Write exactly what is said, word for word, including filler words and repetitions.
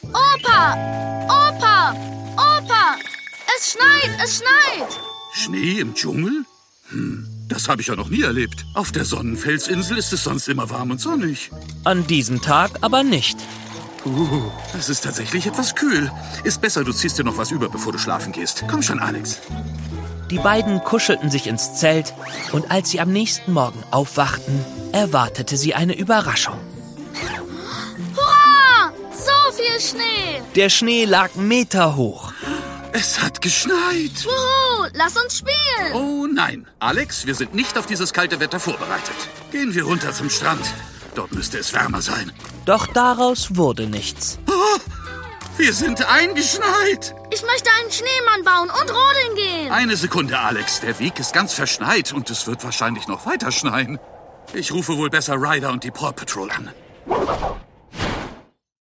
Opa! Opa! Opa! Es schneit, es schneit! Schnee im Dschungel? Hm, das habe ich ja noch nie erlebt. Auf der Sonnenfelsinsel ist es sonst immer warm und sonnig. An diesem Tag aber nicht. Uh, es ist tatsächlich etwas kühl. Ist besser, du ziehst dir noch was über, bevor du schlafen gehst. Komm schon, Alex. Die beiden kuschelten sich ins Zelt und als sie am nächsten Morgen aufwachten, erwartete sie eine Überraschung. Hurra! So viel Schnee! Der Schnee lag Meter hoch. Es hat geschneit. Juhu, lass uns spielen! Oh nein, Alex, wir sind nicht auf dieses kalte Wetter vorbereitet. Gehen wir runter zum Strand. Dort müsste es wärmer sein. Doch daraus wurde nichts. Oh, wir sind eingeschneit. Ich möchte einen Schneemann bauen und rodeln gehen. Eine Sekunde, Alex. Der Weg ist ganz verschneit und es wird wahrscheinlich noch weiter schneien. Ich rufe wohl besser Ryder und die Paw Patrol an.